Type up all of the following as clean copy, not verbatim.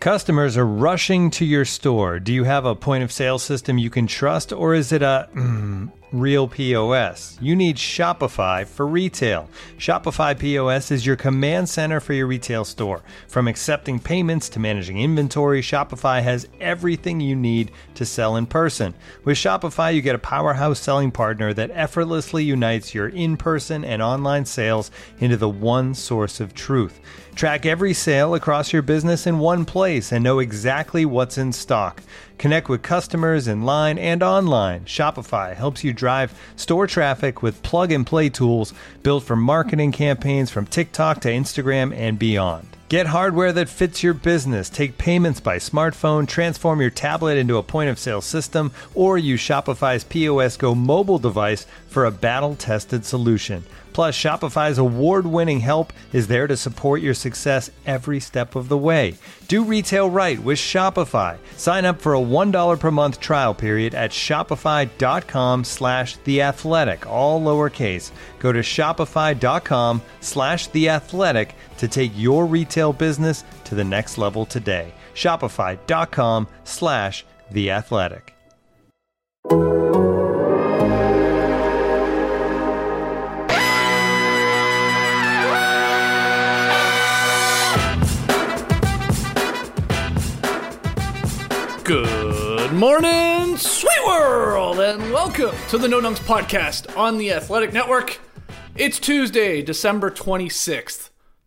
Customers are rushing to your store. Do you have a point of sale system you can trust, or is it a real POS? You need Shopify for retail. Shopify POS is your command center for your retail store. From accepting payments to managing inventory, Shopify has everything you need to sell in person. With Shopify, you get a powerhouse selling partner that effortlessly unites your in-person and online sales into the one source of truth. Track every sale across your business in one place and know exactly what's in stock. Connect with customers in line and online. Shopify helps you drive store traffic with plug-and-play tools built for marketing campaigns from TikTok to Instagram and beyond. Get hardware that fits your business. Take payments by smartphone, transform your tablet into a point-of-sale system, or use Shopify's POS Go mobile device for a battle-tested solution. Plus, Shopify's award-winning help is there to support your success every step of the way. Do retail right with Shopify. Sign up for a $1 per month trial period at shopify.com/theathletic, all lowercase. Go to shopify.com/theathletic to take your retail business to the next level today. Shopify.com/theathletic. Good morning, sweet world, and welcome to the No Dunks podcast on the Athletic Network. It's Tuesday, December 26th,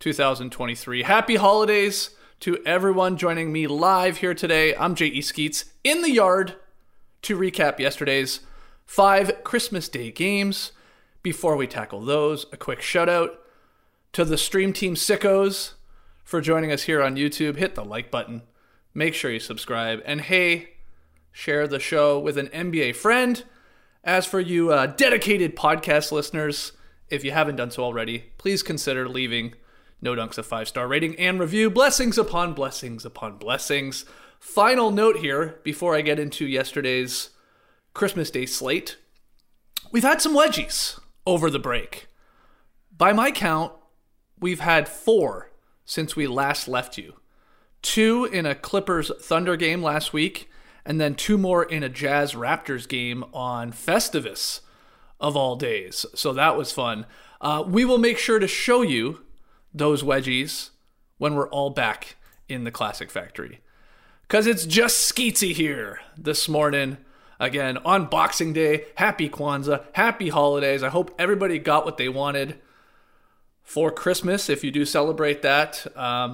2023. Happy holidays to everyone joining me live here today. I'm J.E. Skeets in the yard to recap yesterday's 5 Christmas Day games. Before we tackle those, a quick shout out to the Stream Team sickos for joining us here on YouTube. Hit the like button. Make sure you subscribe. And hey, share the show with an NBA friend. As for you dedicated podcast listeners, if you haven't done so already, please consider leaving No Dunks a 5-star rating and review. Blessings upon blessings upon blessings. Final note here before I get into yesterday's Christmas Day slate. We've had some wedgies over the break. By my count, we've had 4 since we last left you. 2 in a Clippers Thunder game last week, and then 2 more in a Jazz Raptors game on Festivus of all days. So that was fun. We will make sure to show you those wedgies when we're all back in the Classic Factory. Because it's just Skeetsy here this morning. Again, on Boxing Day. Happy Kwanzaa. Happy holidays. I hope everybody got what they wanted for Christmas, if you do celebrate that.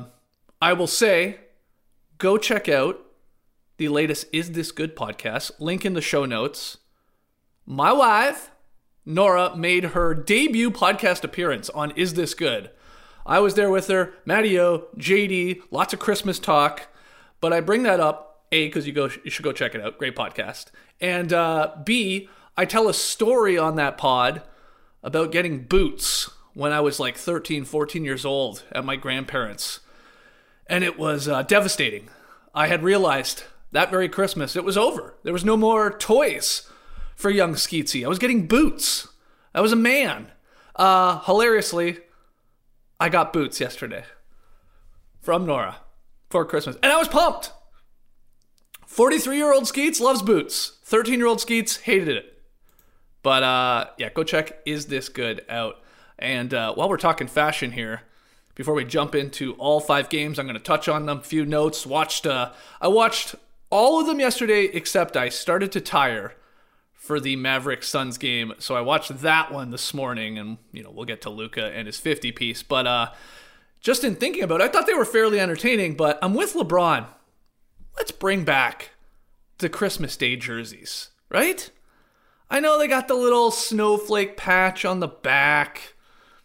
I will say, go check out the latest Is This Good podcast. Link in the show notes. My wife, Nora, made her debut podcast appearance on Is This Good. I was there with her, Mattio, JD, lots of Christmas talk. But I bring that up, A, because you should go check it out. Great podcast. And B, I tell a story on that pod about getting boots when I was like 13, 14 years old at my grandparents'. And it was devastating. I had realized that very Christmas it was over. There was no more toys for young Skeetsy. I was getting boots. I was a man. Hilariously, I got boots yesterday from Nora for Christmas. And I was pumped. 43-year-old Skeets loves boots. 13-year-old Skeets hated it. But yeah, go check Is This Good out. And while we're talking fashion here, before we jump into all 5 games, I'm going to touch on them. A few notes. I watched all of them yesterday, except I started to tire for the Mavericks Suns game. So I watched that one this morning, and we'll get to Luka and his 50-piece. But just in thinking about it, I thought they were fairly entertaining. But I'm with LeBron. Let's bring back the Christmas Day jerseys, right? I know they got the little snowflake patch on the back.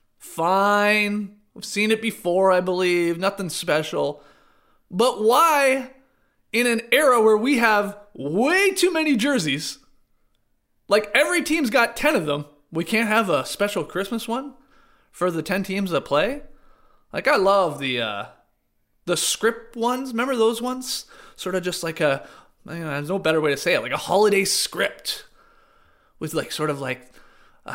Fine. We've seen it before, I believe. Nothing special. But why, in an era where we have way too many jerseys, like every team's got 10 of them, we can't have a special Christmas one for the 10 teams that play? Like, I love the script ones. Remember those ones? Sort of just like there's no better way to say it, like a holiday script with like sort of like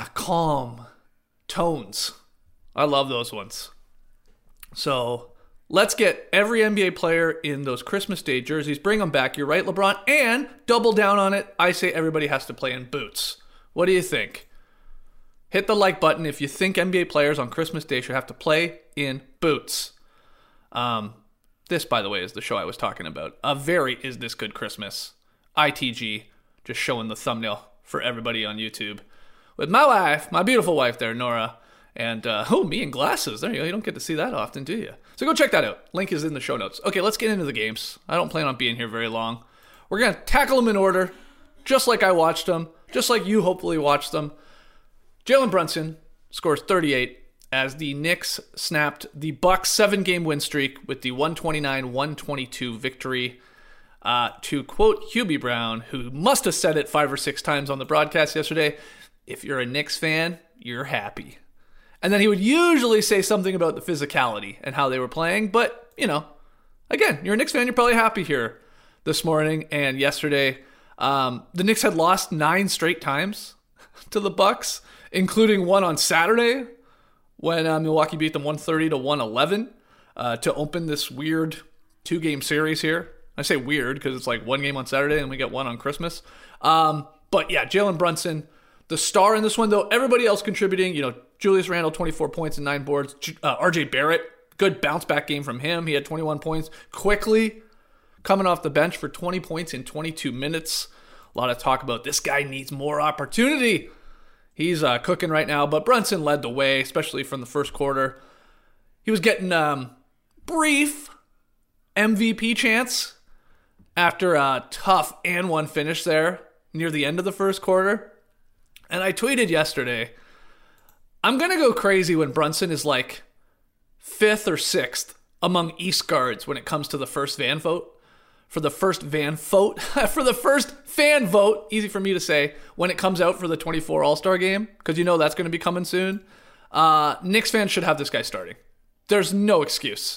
calm tones. I love those ones. So Let's get every NBA player in those Christmas Day jerseys. Bring them back. You're right, LeBron. And double down on it. I say everybody has to play in boots. What do you think? Hit the like button if you think NBA players on Christmas Day should have to play in boots. This, by the way, is the show I was talking about. A very Is This Good Christmas. ITG. Just showing the thumbnail for everybody on YouTube. With my wife, my beautiful wife there, Nora. And, me in glasses. There you go. You don't get to see that often, do you? So go check that out. Link is in the show notes. Okay, let's get into the games. I don't plan on being here very long. We're going to tackle them in order, just like I watched them, just like you hopefully watched them. Jalen Brunson scores 38 as the Knicks snapped the Bucks' 7-game win streak with the 129-122 victory. To quote Hubie Brown, who must have said it 5 or 6 times on the broadcast yesterday, if you're a Knicks fan, you're happy. And then he would usually say something about the physicality and how they were playing. But, again, you're a Knicks fan, you're probably happy here this morning and yesterday. The Knicks had lost 9 straight times to the Bucks, including one on Saturday when Milwaukee beat them 130-111 to open this weird 2-game series here. I say weird because it's like 1 game on Saturday and we get 1 on Christmas. But yeah, Jalen Brunson, the star in this one, though. Everybody else contributing, Julius Randle, 24 points and 9 boards. RJ Barrett, good bounce back game from him. He had 21 points. Quickly coming off the bench for 20 points in 22 minutes. A lot of talk about this guy needs more opportunity. He's cooking right now, but Brunson led the way, especially from the first quarter. He was getting brief MVP chance after a tough and 1 finish there near the end of the first quarter. And I tweeted yesterday, I'm going to go crazy when Brunson is like 5th or 6th among East guards when it comes to the first fan vote. For the first fan vote, easy for me to say, when it comes out for the 24 All-Star game, because that's going to be coming soon. Knicks fans should have this guy starting. There's no excuse.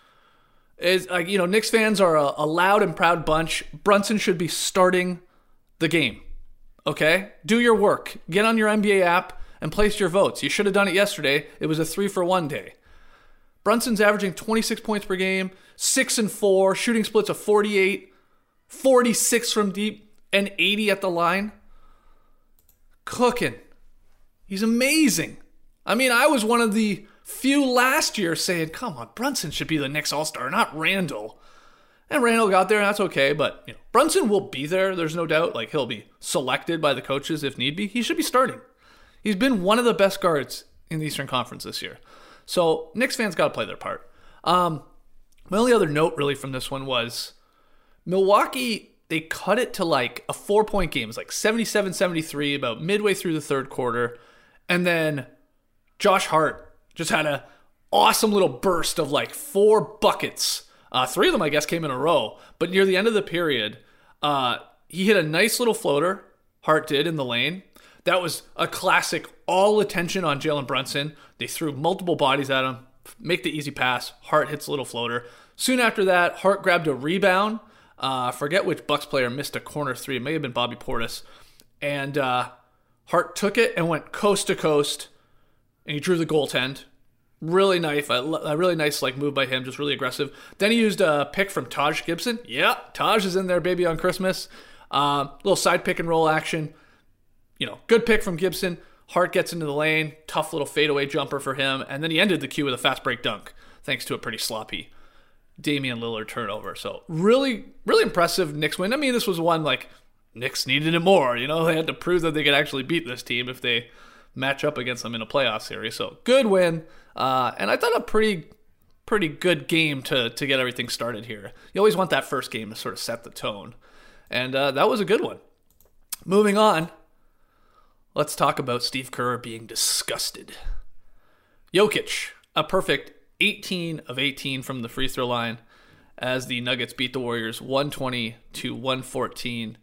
Knicks fans are a loud and proud bunch. Brunson should be starting the game. Okay? Do your work. Get on your NBA app and place your votes. You should have done it yesterday. It was a 3-for-1 day. Brunson's averaging 26 points per game, 6 and 4, shooting splits of 48, 46 from deep, and 80 at the line. Cooking. He's amazing. I mean, I was one of the few last year saying, come on, Brunson should be the Knicks All-Star, not Randle. And Randle got there, and that's okay, but Brunson will be there, there's no doubt. Like, he'll be selected by the coaches if need be. He should be starting. He's been one of the best guards in the Eastern Conference this year. So, Knicks fans got to play their part. My only other note, really, from this one was Milwaukee, they cut it to like a 4-point game. It was like 77-73 about midway through the third quarter. And then Josh Hart just had an awesome little burst of like 4 buckets. 3 of them, I guess, came in a row. But near the end of the period, he hit a nice little floater, Hart did, in the lane. That was a classic all attention on Jalen Brunson. They threw multiple bodies at him, make the easy pass. Hart hits a little floater. Soon after that, Hart grabbed a rebound. Forget which Bucks player missed a corner 3. It may have been Bobby Portis. And Hart took it and went coast to coast, and he drew the goaltend. Really nice, a really nice move by him, just really aggressive. Then he used a pick from Taj Gibson. Yeah, Taj is in there, baby, on Christmas. Little side pick and roll action. Good pick from Gibson. Hart gets into the lane. Tough little fadeaway jumper for him. And then he ended the cue with a fast break dunk, thanks to a pretty sloppy Damian Lillard turnover. So really, really impressive Knicks win. I mean, this was one Knicks needed it more. They had to prove that they could actually beat this team if they match up against them in a playoff series. So good win. And I thought a pretty good game to get everything started here. You always want that first game to sort of set the tone. And that was a good one. Moving on. Let's talk about Steve Kerr being disgusted. Jokic, a perfect 18 of 18 from the free throw line as the Nuggets beat the Warriors 120-114.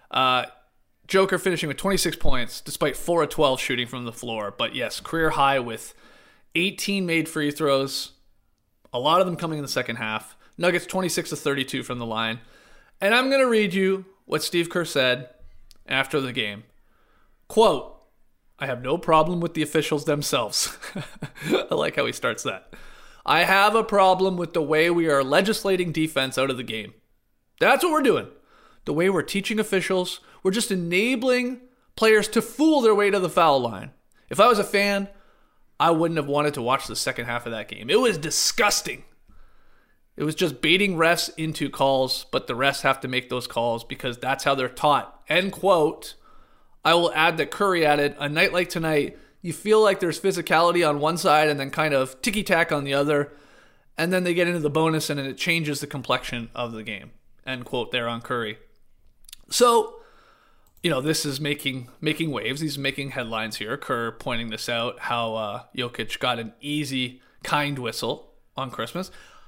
Joker finishing with 26 points despite 4 of 12 shooting from the floor. But yes, career high with 18 made free throws, a lot of them coming in the second half. Nuggets 26 of 32 from the line. And I'm going to read you what Steve Kerr said after the game. Quote, I have no problem with the officials themselves. I like how he starts that. I have a problem with the way we are legislating defense out of the game. That's what we're doing. The way we're teaching officials, we're just enabling players to fool their way to the foul line. If I was a fan, I wouldn't have wanted to watch the second half of that game. It was disgusting. It was just baiting refs into calls, but the refs have to make those calls because that's how they're taught. End quote. I will add that Curry added, a night like tonight, you feel like there's physicality on one side and then kind of ticky-tack on the other, and then they get into the bonus and it changes the complexion of the game. End quote there on Curry. So, this is making waves. He's making headlines here. Kerr pointing this out, how Jokic got an easy, kind whistle on Christmas.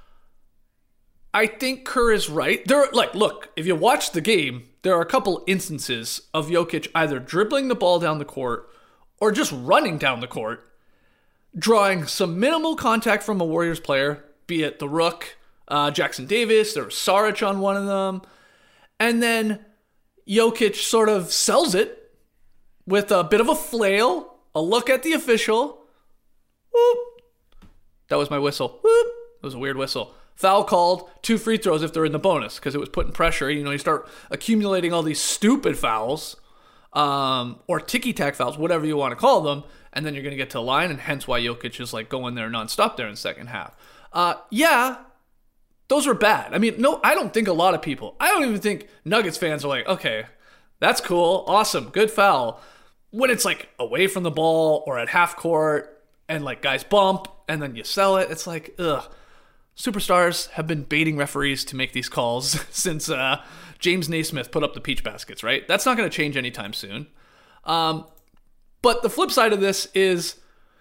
I think Kerr is right. Look, if you watch the game, there are a couple instances of Jokic either dribbling the ball down the court or just running down the court, drawing some minimal contact from a Warriors player, be it the Rook, Jackson Davis, there was Saric on one of them, and then Jokic sort of sells it with a bit of a flail, a look at the official. Whoop. That was my whistle. Whoop. It was a weird whistle. Foul called, 2 free throws if they're in the bonus because it was putting pressure. You start accumulating all these stupid fouls or ticky-tack fouls, whatever you want to call them, and then you're going to get to the line, and hence why Jokic is going there nonstop there in the second half. Those were bad. I don't think a lot of people, I don't even think Nuggets fans are like, okay, that's cool, awesome, good foul. When it's away from the ball or at half court and guys bump and then you sell it, it's ugh. Superstars have been baiting referees to make these calls since James Naismith put up the peach baskets, right? That's not going to change anytime soon. But the flip side of this is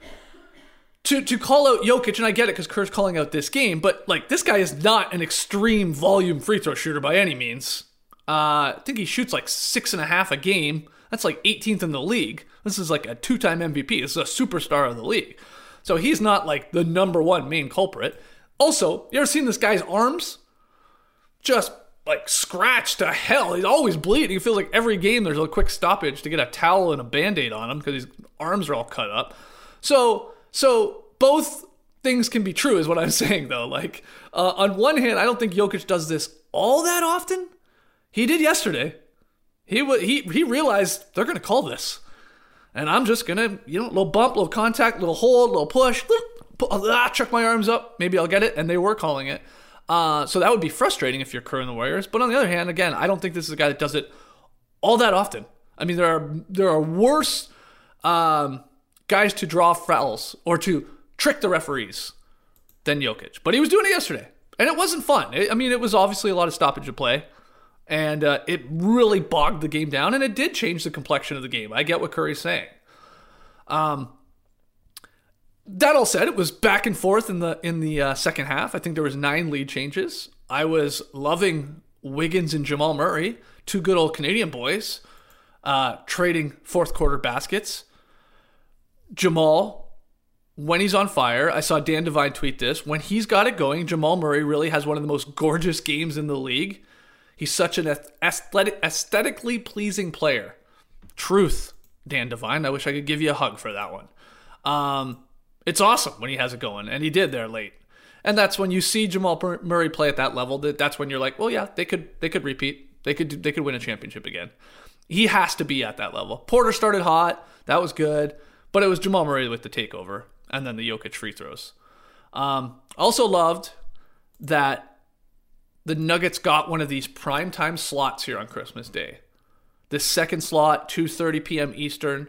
to call out Jokic, and I get it because Kerr's calling out this game, but this guy is not an extreme volume free throw shooter by any means. I think he shoots 6.5 a game. That's 18th in the league. This is a 2-time MVP. This is a superstar of the league. So he's not the number one main culprit. Also, you ever seen this guy's arms? Just scratched to hell. He's always bleeding. It feels like every game there's a quick stoppage to get a towel and a Band-Aid on him because his arms are all cut up. So both things can be true is what I'm saying though. On one hand, I don't think Jokic does this all that often. He did yesterday. He realized they're going to call this. And I'm just going to, little bump, little contact, little hold, little push, chuck my arms up, maybe I'll get it, and they were calling it. So that would be frustrating if you're Kerr and the Warriors. But on the other hand, again, I don't think this is a guy that does it all that often. There are worse guys to draw fouls or to trick the referees than Jokic. But he was doing it yesterday, and it wasn't fun. It was obviously a lot of stoppage of play, and it really bogged the game down, and it did change the complexion of the game. I get what Curry's saying. That all said, it was back and forth in the second half. I think there was 9 lead changes. I was loving Wiggins and Jamal Murray, 2 good old Canadian boys, trading fourth quarter baskets. Jamal, when he's on fire, I saw Dan Devine tweet this. When he's got it going, Jamal Murray really has one of the most gorgeous games in the league. He's such an aesthetically pleasing player. Truth, Dan Devine. I wish I could give you a hug for that one. It's awesome when he has it going, and he did there late. And that's when you see Jamal Murray play at that level. That's when you're like, well, yeah, they could repeat. They could win a championship again. He has to be at that level. Porter started hot. That was good. But it was Jamal Murray with the takeover, and then the Jokic free throws. Also loved that the Nuggets got one of these primetime slots here on Christmas Day. This second slot, 2:30 p.m. Eastern.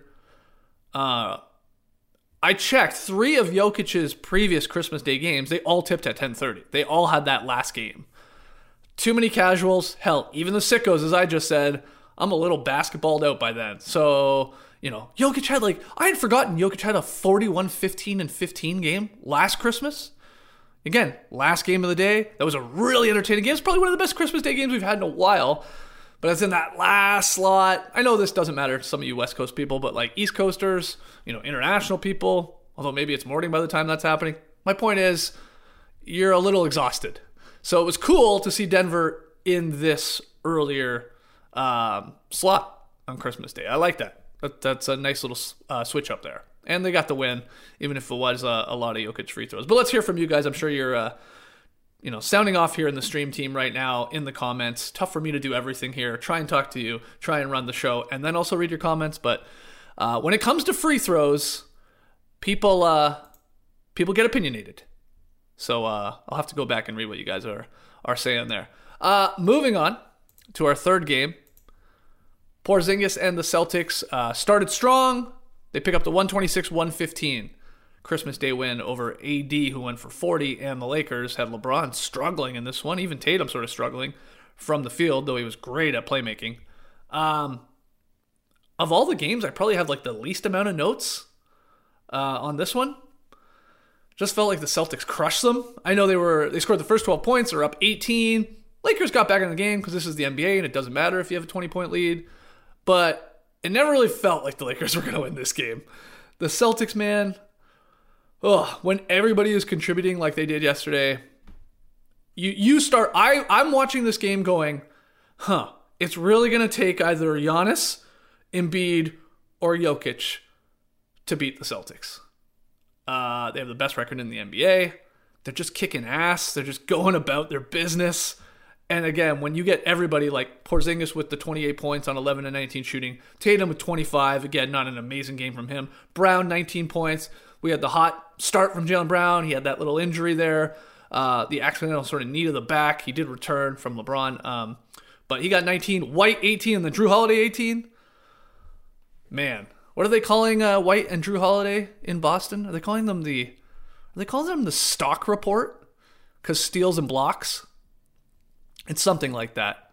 I checked 3 of Jokic's previous Christmas Day games. They all tipped at 10:30. They all had that last game. Too many casuals. Hell, even the sickos, as I just said, I'm a little basketballed out by then. So, Jokic had I had forgotten Jokic had a 41-15-15 game last Christmas. Again, last game of the day. That was a really entertaining game. It's probably one of the best Christmas Day games we've had in a while. But it's in that last slot. I know this doesn't matter to some of you West Coast people, but East Coasters, international people, although maybe it's morning by the time that's happening. My point is, you're a little exhausted. So it was cool to see Denver in this earlier slot on Christmas Day. I like that. That's a nice little switch up there. And they got the win, even if it was a lot of Jokic free throws. But let's hear from you guys. I'm sure you're sounding off here in the stream team right now in the comments. Tough for me to do everything here. Try and talk to you, try and run the show, and then also read your comments. But when it comes to free throws, people get opinionated. So I'll have to go back and read what you guys are saying there. Moving on to our third game. Porzingis and the Celtics started strong. They pick up the 126-115 Christmas Day win over AD, who went for 40, and the Lakers had LeBron struggling in this one. Even Tatum sort of struggling from the field, though he was great at playmaking. Of all the games, I probably have like the least amount of notes on this one. Just felt like the Celtics crushed them. I know they scored the first 12 points. They're up 18. Lakers got back in the game because this is the NBA and it doesn't matter if you have a 20-point lead. But it never really felt like the Lakers were going to win this game. The Celtics, man, when everybody is contributing like they did yesterday, I'm watching this game going, it's really going to take either Giannis, Embiid, or Jokic to beat the Celtics. They have the best record in the NBA. They're just kicking ass. They're just going about their business. And again, when you get everybody like Porzingis with the 28 points on 11 and 19 shooting, Tatum with 25, again, not an amazing game from him. Brown, 19 points. We had the hot start from Jaylen Brown. He had that little injury there. The accidental sort of knee to the back. He did return from LeBron. But he got 19, White 18, and then Drew Holiday 18. Man, what are they calling White and Drew Holiday in Boston? Are they calling them the stock report? Because steals and blocks? It's something like that.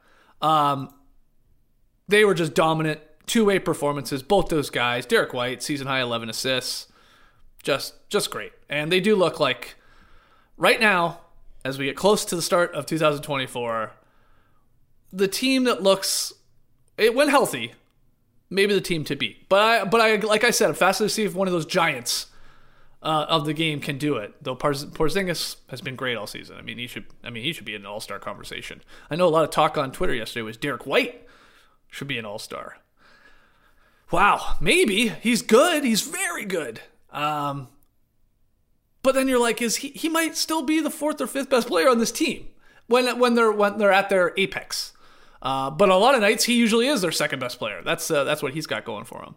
They were just dominant. Two-way performances, both those guys. Derek White, season high 11 assists. Just great. And they do look like, right now, as we get close to the start of 2024, the team that looks, it went healthy, maybe the team to beat. But I like I said, I'm fascinated to see if one of those giants of the game can do it. Though Porzingis has been great all season. I mean, he should be in an all-star conversation. I know a lot of talk on Twitter yesterday was Derek White should be an all-star. Wow, maybe he's good. He's very good. But then you're like, he might still be the fourth or fifth best player on this team when they're at their apex. But a lot of nights he usually is their second best player. That's what he's got going for him.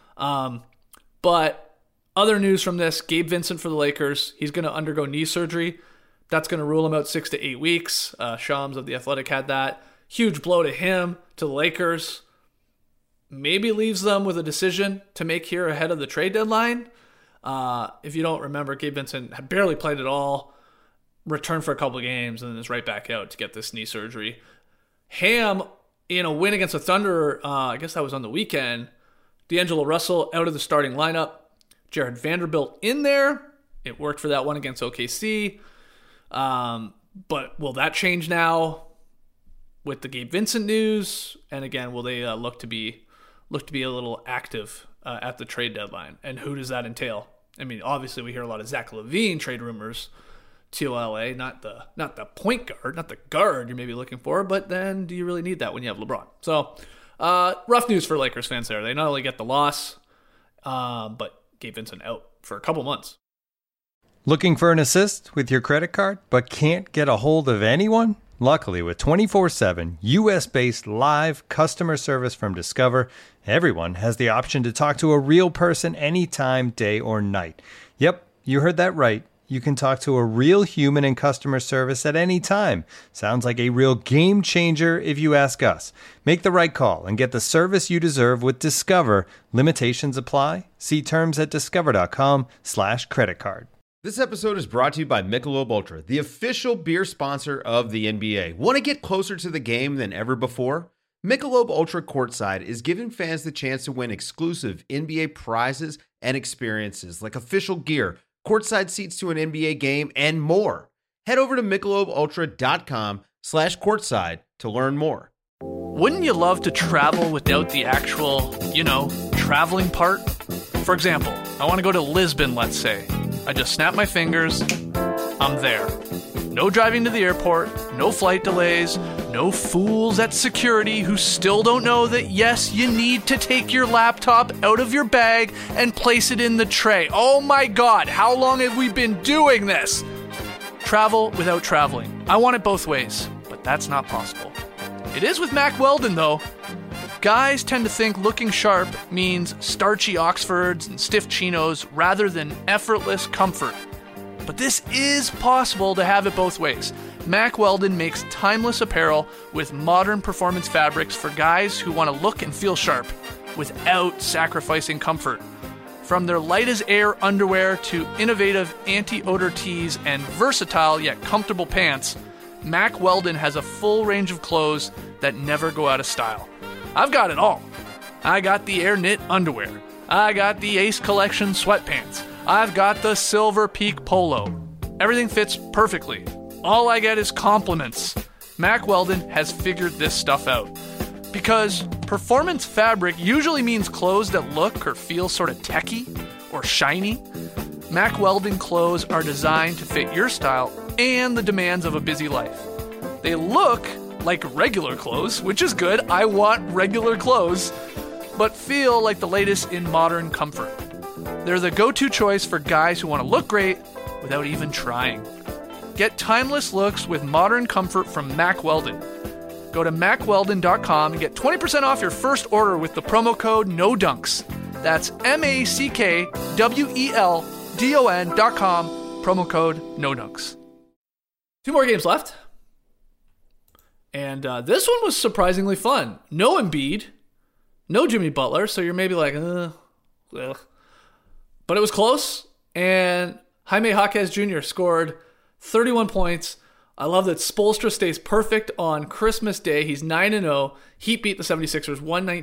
But other news from this, Gabe Vincent for the Lakers. He's going to undergo knee surgery. That's going to rule him out 6 to 8 weeks. Shams of The Athletic had that. Huge blow to him, to the Lakers. Maybe leaves them with a decision to make here ahead of the trade deadline. If you don't remember, Gabe Vincent had barely played at all, returned for a couple of games, and then is right back out to get this knee surgery. Ham, in a win against the Thunder, I guess that was on the weekend, D'Angelo Russell out of the starting lineup. Jared Vanderbilt in there. It worked for that one against OKC. But will that change now with the Gabe Vincent news? And again, will they look to be a little active at the trade deadline? And who does that entail? I mean, obviously we hear a lot of Zach LaVine trade rumors to LA, not the point guard, not the guard you're maybe looking for, but then do you really need that when you have LeBron? So rough news for Lakers fans there. They not only get the loss, but Gabe Vincent out for a couple months. Looking for an assist with your credit card, but can't get a hold of anyone? Luckily, with 24/7 U.S.-based live customer service from Discover, everyone has the option to talk to a real person anytime, day or night. Yep, you heard that right. You can talk to a real human in customer service at any time. Sounds like a real game changer if you ask us. Make the right call and get the service you deserve with Discover. Limitations apply. See terms at discover.com/creditcard. This episode is brought to you by Michelob Ultra, the official beer sponsor of the NBA. Want to get closer to the game than ever before? Michelob Ultra Courtside is giving fans the chance to win exclusive NBA prizes and experiences like official gear, courtside seats to an NBA game, and more. Head over to MichelobUltra.com/courtside to learn more. Wouldn't you love to travel without the actual, traveling part? For example, I want to go to Lisbon, let's say. I just snap my fingers, I'm there. No driving to the airport, No flight delays, no fools at security who still don't know that yes, you need to take your laptop out of your bag and place it in the tray. Oh my God, how long have we been doing this? Travel without traveling. I want it both ways, but that's not possible. It is with Mack Weldon though. Guys tend to think looking sharp means starchy Oxfords and stiff chinos rather than effortless comfort. But this is possible to have it both ways. Mack Weldon makes timeless apparel with modern performance fabrics for guys who want to look and feel sharp without sacrificing comfort. From their light-as-air underwear to innovative anti-odor tees and versatile yet comfortable pants, Mack Weldon has a full range of clothes that never go out of style. I've got it all. I got the Air Knit underwear. I got the Ace Collection sweatpants. I've got the Silver Peak polo. Everything fits perfectly. All I get is compliments. Mack Weldon has figured this stuff out. Because performance fabric usually means clothes that look or feel sort of techy or shiny. Mack Weldon clothes are designed to fit your style and the demands of a busy life. They look like regular clothes, which is good. I want regular clothes, but feel like the latest in modern comfort. They're the go-to choice for guys who want to look great without even trying. Get timeless looks with modern comfort from Mack Weldon. Go to MackWeldon.com and get 20% off your first order with the promo code NODUNKS. That's MackWeldon.com, promo code NODUNKS. 2 more games left. And this one was surprisingly fun. No Embiid, no Jimmy Butler, so you're maybe like, ugh. But it was close, and Jaime Jaquez Jr. scored 31 points. I love that Spoelstra stays perfect on Christmas Day. He's 9-0. Heat beat the 76ers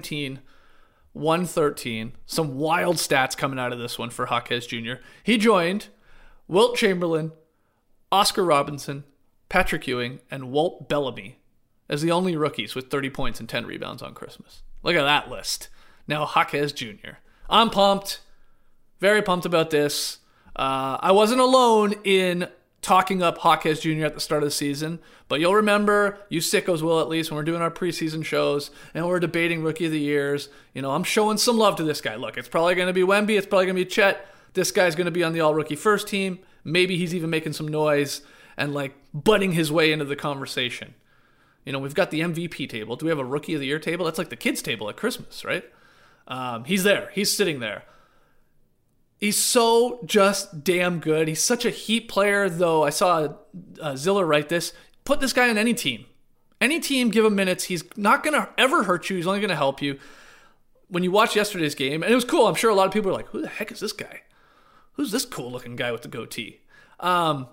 119-113. Some wild stats coming out of this one for Jaquez Jr. He joined Wilt Chamberlain, Oscar Robinson, Patrick Ewing, and Walt Bellamy as the only rookies with 30 points and 10 rebounds on Christmas. Look at that list. Now Jaquez Jr. I'm pumped. Very pumped about this. I wasn't alone in talking up Jaquez Jr. at the start of the season, but you'll remember, you sickos will at least, when we're doing our preseason shows and we're debating Rookie of the Years, I'm showing some love to this guy. Look, it's probably going to be Wemby. It's probably going to be Chet. This guy's going to be on the all-rookie first team. Maybe he's even making some noise and butting his way into the conversation. We've got the MVP table. Do we have a Rookie of the Year table? That's like the kids' table at Christmas, right? He's there. He's sitting there. He's so just damn good. He's such a Heat player, though. I saw Zilla write this. Put this guy on any team. Any team, give him minutes. He's not going to ever hurt you. He's only going to help you. When you watch yesterday's game, and it was cool. I'm sure a lot of people were like, who the heck is this guy? Who's this cool-looking guy with the goatee? I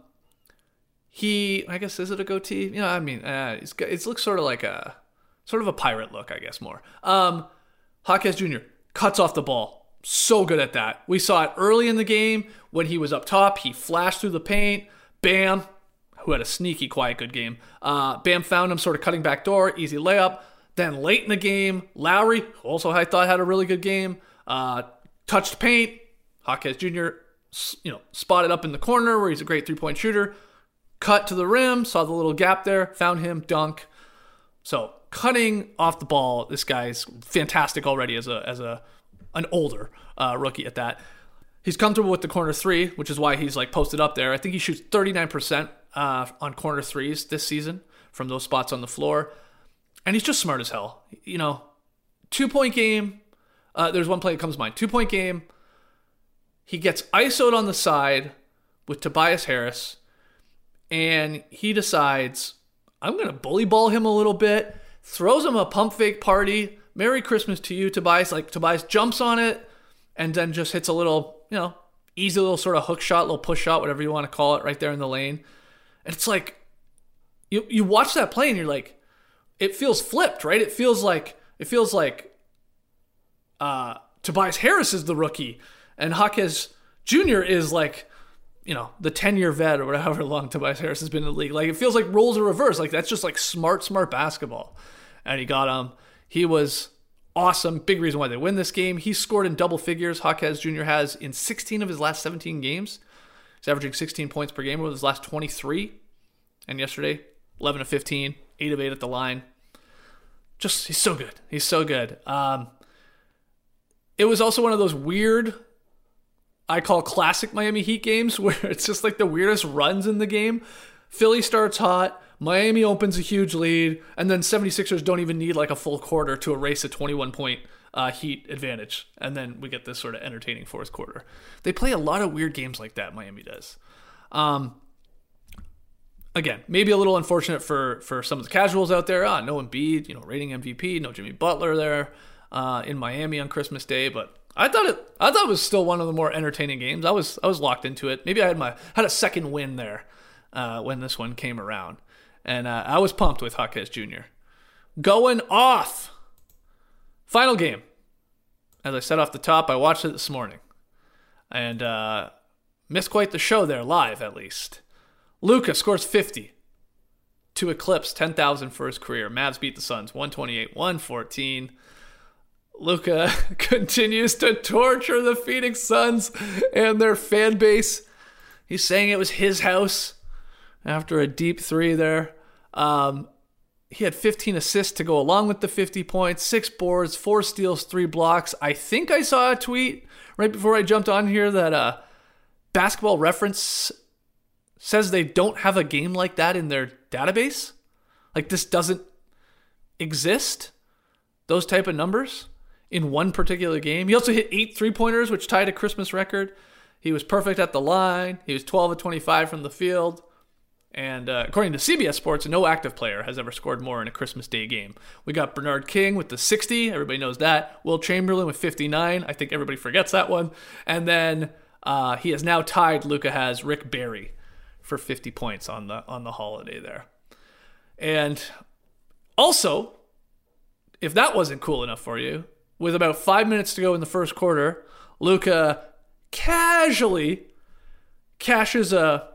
guess, is it a goatee? It looks sort of like a pirate look, I guess, more. Jaquez Jr. cuts off the ball. So good at that. We saw it early in the game when he was up top. He flashed through the paint. Bam, who had a sneaky, quiet, good game. Bam found him sort of cutting back door. Easy layup. Then late in the game, Lowry, who also I thought had a really good game, touched paint. Jaquez Jr. Spotted up in the corner where he's a great three-point shooter. Cut to the rim, saw the little gap there, found him, dunk. So cutting off the ball, this guy's fantastic already as an older rookie at that. He's comfortable with the corner three, which is why he's posted up there. I think he shoots 39% on corner threes this season from those spots on the floor. And he's just smart as hell. 2-point game. There's one play that comes to mind. 2-point game. He gets ISO'd on the side with Tobias Harris. And he decides, I'm going to bully ball him a little bit. Throws him a pump fake party. Merry Christmas to you, Tobias. Tobias jumps on it and then just hits a little, easy little sort of hook shot, little push shot, whatever you want to call it, right there in the lane. And it's you watch that play and you're like, it feels flipped, right? It feels like Tobias Harris is the rookie and Jaquez Jr. is the 10-year vet or whatever long Tobias Harris has been in the league. It feels like roles are reversed. That's just smart basketball. And he got him. He was awesome. Big reason why they win this game. He scored in double figures. Jaquez Jr. has in 16 of his last 17 games. He's averaging 16 points per game over his last 23. And yesterday, 11 of 15, 8 of 8 at the line. Just, he's so good. He's so good. It was also one of those weird, I call classic Miami Heat games, where it's just like the weirdest runs in the game. Philly starts hot, Miami opens a huge lead, and then 76ers don't even need like a full quarter to erase a 21-point Heat advantage. And then we get this sort of entertaining fourth quarter. They play a lot of weird games like that, Miami does. Again, maybe a little unfortunate for some of the casuals out there. No Embiid, reigning MVP, no Jimmy Butler there in Miami on Christmas Day, but I thought it was still one of the more entertaining games. I was locked into it. Maybe I had a second win there when this one came around, and I was pumped with Jaquez Jr. going off. Final game. As I said off the top, I watched it this morning, and missed quite the show there live, at least. Luka scores 50 to eclipse 10,000 for his career. Mavs beat the Suns 128-114. Luka continues to torture the Phoenix Suns and their fan base. He's saying it was his house after a deep three there. He had 15 assists to go along with the 50 points, 6 boards, 4 steals, 3 blocks. I think I saw a tweet right before I jumped on here that Basketball Reference says they don't have a game like that in their database. Like, this doesn't exist, those type of numbers in one particular game. He also hit 8 3-pointers, which tied a Christmas record. He was perfect at the line. He was 12 of 25 from the field. And according to CBS Sports, no active player has ever scored more in a Christmas Day game. We got Bernard King with the 60. Everybody knows that. Will Chamberlain with 59. I think everybody forgets that one. And then he has now tied, Luka has, Rick Barry for 50 points on the holiday there. And also, if that wasn't cool enough for you, with about 5 minutes to go in the first quarter, Luka casually cashes a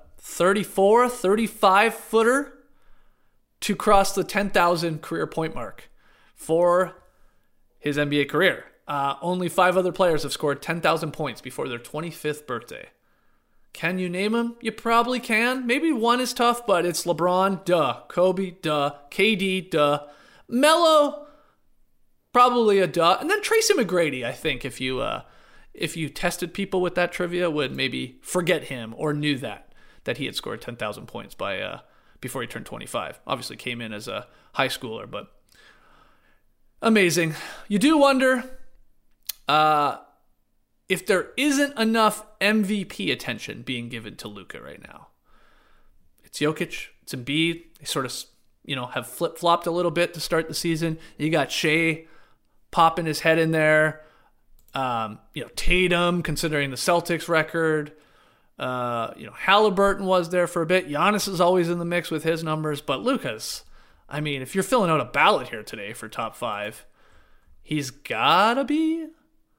35-footer to cross the 10,000 career point mark for his NBA career. Only 5 other players have scored 10,000 points before their 25th birthday. Can you name them? You probably can. Maybe one is tough, but it's LeBron, duh. Kobe, duh. KD, duh. Melo, probably a duh. And then Tracy McGrady, I think, if you tested people with that trivia, would maybe forget him or knew that he had scored 10,000 points by before he turned 25. Obviously came in as a high schooler, but amazing. You do wonder if there isn't enough MVP attention being given to Luka right now. It's Jokic, it's Embiid. They sort of, have flip-flopped a little bit to start the season. You got Shea popping his head in there. Tatum, considering the Celtics record. Halliburton was there for a bit. Giannis is always in the mix with his numbers. But Luka's, if you're filling out a ballot here today for top 5, he's gotta be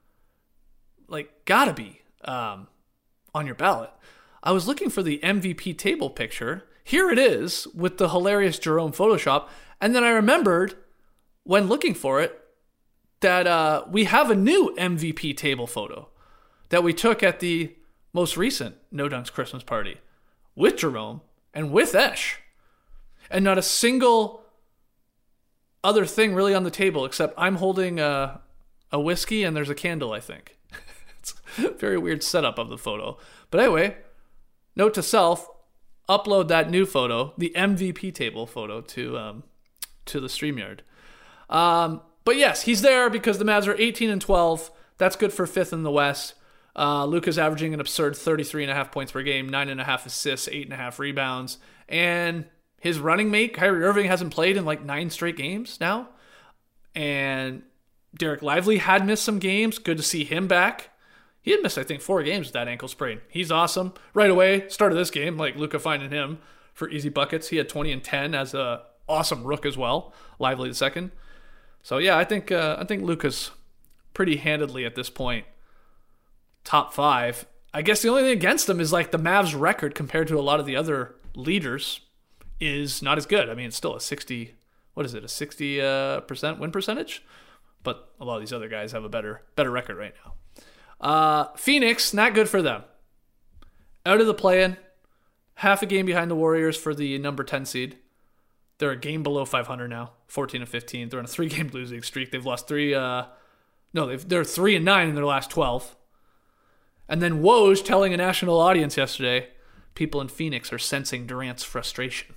on your ballot. I was looking for the MVP table picture. Here it is with the hilarious Jerome Photoshop. And then I remembered when looking for it that we have a new MVP table photo that we took at the most recent No Dunks Christmas party with Jerome and with Esh. And not a single other thing really on the table except I'm holding a whiskey and there's a candle, I think. It's a very weird setup of the photo. But anyway, note to self, upload that new photo, the MVP table photo, to the StreamYard. But yes, he's there because the Mavs are 18-12. That's good for 5th in the West. Luka's averaging an absurd 33.5 points per game, 9.5 assists, 8.5 rebounds. And his running mate, Kyrie Irving, hasn't played in like 9 straight games now. And Derek Lively had missed some games. Good to see him back. He had missed, I think, 4 games with that ankle sprain. He's awesome. Right away, start of this game, Luka finding him for easy buckets. He had 20 and 10 as a awesome rook as well. Lively the second. So yeah, I think Luka's pretty handedly at this point top 5. I guess the only thing against him is the Mavs record compared to a lot of the other leaders is not as good. It's still a 60% win percentage, but a lot of these other guys have a better record right now. Phoenix, not good for them. Out of the play-in, half a game behind the Warriors for the number 10 seed. They're a game below 500 now, 14 and 15. They're on a 3-game losing streak. They've lost they're 3-9 in their last 12. And then Woj telling a national audience yesterday, people in Phoenix are sensing Durant's frustration.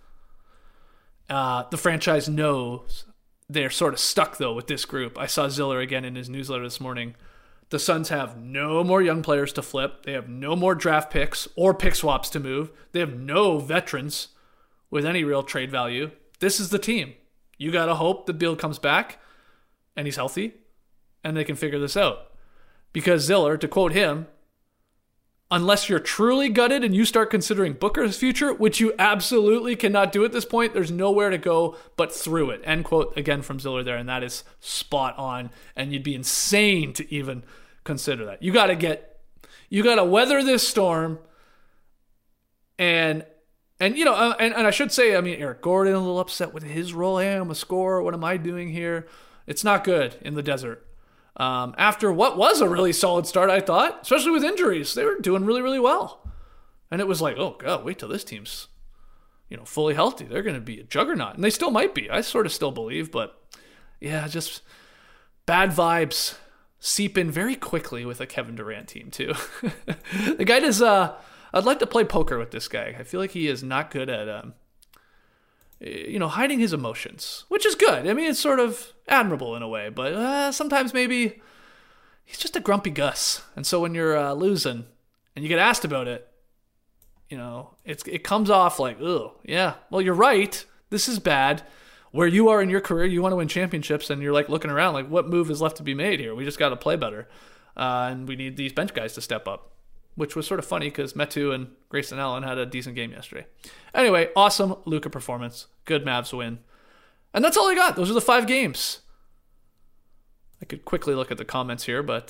The franchise knows they're sort of stuck, though, with this group. I saw Ziller again in his newsletter this morning. The Suns have no more young players to flip. They have no more draft picks or pick swaps to move. They have no veterans with any real trade value. This is the team. You got to hope that Beal comes back and he's healthy and they can figure this out. Because Ziller, to quote him, unless you're truly gutted and you start considering Booker's future, which you absolutely cannot do at this point, there's nowhere to go but through it. End quote, again from Ziller there, and that is spot on. And you'd be insane to even consider that. You got to weather this storm. And I should say, I mean, Eric Gordon a little upset with his role. Hey, I'm a scorer. What am I doing here? It's not good in the desert. After what was a really solid start, I thought, especially with injuries, they were doing really, really well. And it was like, oh God, wait till this team's, fully healthy. They're going to be a juggernaut, and they still might be. I sort of still believe, but yeah, just bad vibes seep in very quickly with a Kevin Durant team too. The guy does. I'd like to play poker with this guy. I feel like he is not good at, hiding his emotions, which is good. I mean, it's sort of admirable in a way, but sometimes maybe he's just a grumpy Gus. And so when you're losing and you get asked about it, it comes off like, oh, yeah, well, you're right. This is bad. Where you are in your career, you want to win championships, and you're like looking around like, what move is left to be made here? We just got to play better. And we need these bench guys to step up, which was sort of funny because Metu and Grayson Allen had a decent game yesterday. Anyway, awesome Luka performance. Good Mavs win. And that's all I got. Those are the 5 games. I could quickly look at the comments here, but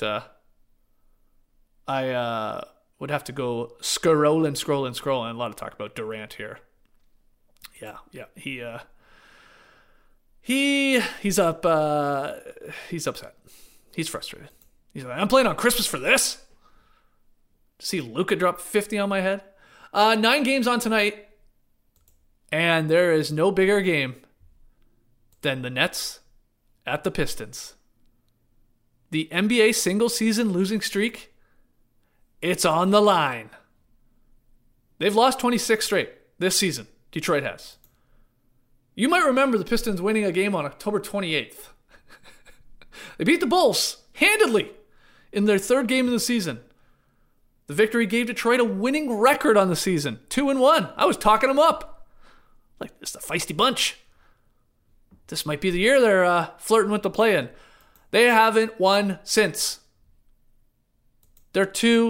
I would have to go scrolling. A lot of talk about Durant here. Yeah. He's up. He's upset. He's frustrated. He's like, I'm playing on Christmas for this? See Luka drop 50 on my head. 9 games on tonight. And there is no bigger game than the Nets at the Pistons. The NBA single season losing streak, it's on the line. They've lost 26 straight this season. Detroit has. You might remember the Pistons winning a game on October 28th. They beat the Bulls handedly in their 3rd game of the season. The victory gave Detroit a winning record on the season, 2-1. I was talking them up. Like, this is a feisty bunch. This might be the year they're flirting with the play-in. They haven't won since. They're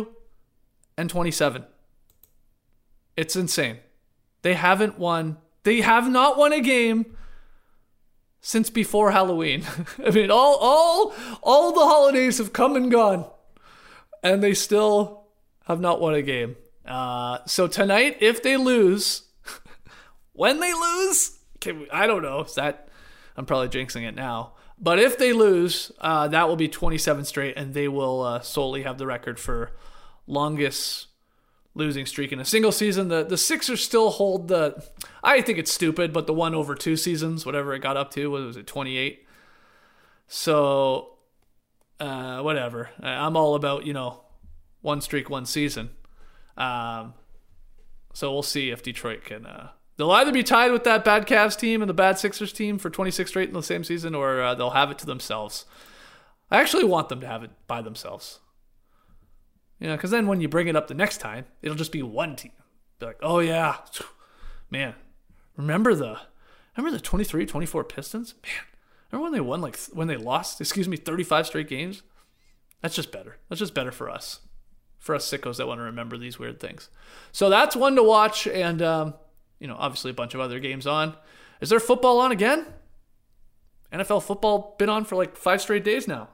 2-27. It's insane. They haven't won. They have not won a game since before Halloween. I mean, all the holidays have come and gone, and they still have not won a game. So tonight, if they lose, when they lose, I don't know. I'm probably jinxing it now. But if they lose, that will be 27 straight, and they will solely have the record for longest losing streak in a single season. The Sixers still hold I think it's stupid, but the 1 over 2 seasons, whatever it got up to, what was it, 28? So, whatever. I'm all about, one streak, one season. So we'll see if Detroit can... They'll either be tied with that bad Cavs team and the bad Sixers team for 26 straight in the same season, or they'll have it to themselves. I actually want them to have it by themselves. Because then when you bring it up the next time, it'll just be one team. Be like, oh yeah, man, remember the 23-24 Pistons? Man, remember when they won, when they lost, 35 straight games? That's just better. That's just better for us sickos that want to remember these weird things. So that's one to watch, and obviously a bunch of other games on. Is there football on again? NFL football been on for 5 straight days now.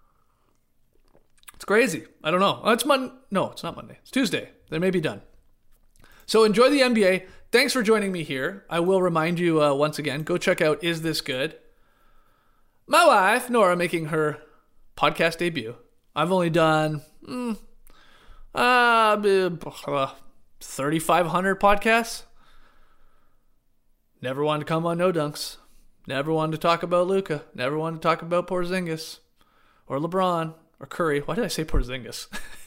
It's crazy. I don't know. It's Monday. No, it's not Monday. It's Tuesday. They may be done. So enjoy the NBA. Thanks for joining me here. I will remind you once again, go check out Is This Good? My wife, Nora, making her podcast debut. I've only done 3,500 podcasts. Never wanted to come on No Dunks. Never wanted to talk about Luka. Never wanted to talk about Porzingis or LeBron or Curry. Why did I say Porzingis?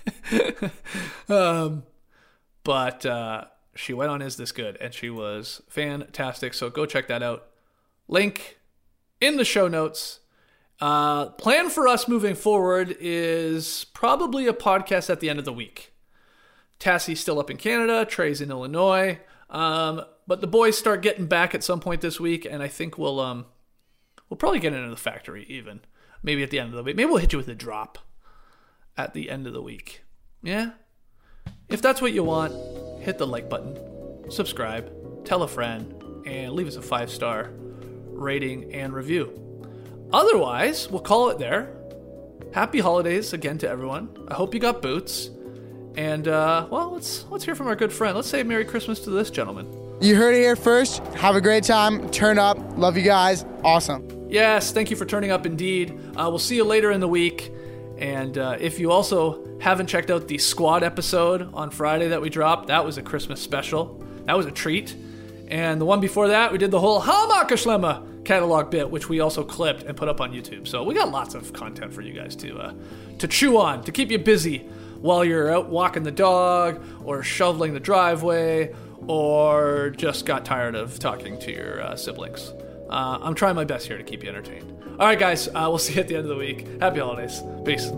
But she went on Is This Good, and she was fantastic. So go check that out. Link in the show notes. Plan for us moving forward is probably a podcast at the end of the week. Tassie's still up in Canada. Trey's in Illinois. But the boys start getting back at some point this week, and I think we'll probably get into the factory even. Maybe at the end of the week. Maybe we'll hit you with a drop at the end of the week. Yeah? If that's what you want, hit the like button, subscribe, tell a friend, and leave us a 5-star rating and review. Otherwise, we'll call it there. Happy holidays again to everyone. I hope you got boots. And, let's hear from our good friend. Let's say Merry Christmas to this gentleman. You heard it here first. Have a great time. Turn up. Love you guys. Awesome. Yes, thank you for turning up indeed. We'll see you later in the week. And if you also haven't checked out the squad episode on Friday that we dropped, that was a Christmas special. That was a treat. And the one before that, we did the whole Hamakashlema catalog bit, which we also clipped and put up on YouTube. So we got lots of content for you guys to chew on, to keep you busy while you're out walking the dog or shoveling the driveway or just got tired of talking to your siblings. I'm trying my best here to keep you entertained. All right, guys, we'll see you at the end of the week. Happy holidays. Peace.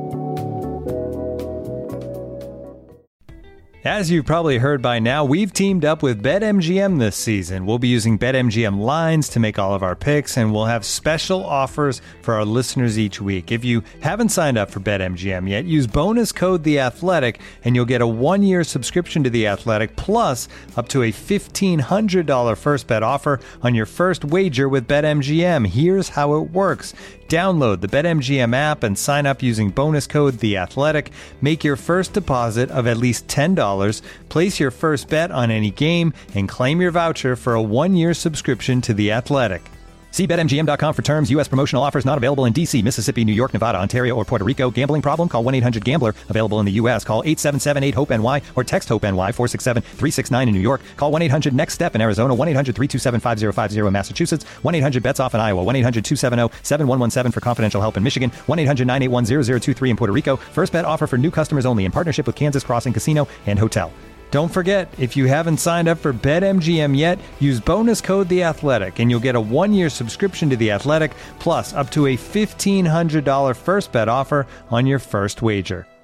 As you've probably heard by now, we've teamed up with BetMGM this season. We'll be using BetMGM lines to make all of our picks, and we'll have special offers for our listeners each week. If you haven't signed up for BetMGM yet, use bonus code The Athletic, and you'll get a 1-year subscription to The Athletic, plus up to a $1,500 first bet offer on your first wager with BetMGM. Here's how it works. Download the BetMGM app and sign up using bonus code The Athletic. Make your first deposit of at least $10. Place your first bet on any game and claim your voucher for a 1-year subscription to The Athletic. See BetMGM.com for terms. U.S. promotional offers not available in D.C., Mississippi, New York, Nevada, Ontario, or Puerto Rico. Gambling problem? Call 1-800-GAMBLER. Available in the U.S. Call 877-8-HOPE-NY or text HOPE-NY 467-369 in New York. Call 1-800-NEXT-STEP in Arizona. 1-800-327-5050 in Massachusetts. 1-800-BETS-OFF in Iowa. 1-800-270-7117 for confidential help in Michigan. 1-800-981-0023 in Puerto Rico. First bet offer for new customers only in partnership with Kansas Crossing Casino and Hotel. Don't forget, if you haven't signed up for BetMGM yet, use bonus code The Athletic, and you'll get a 1-year subscription to The Athletic, plus up to a $1,500 first bet offer on your first wager.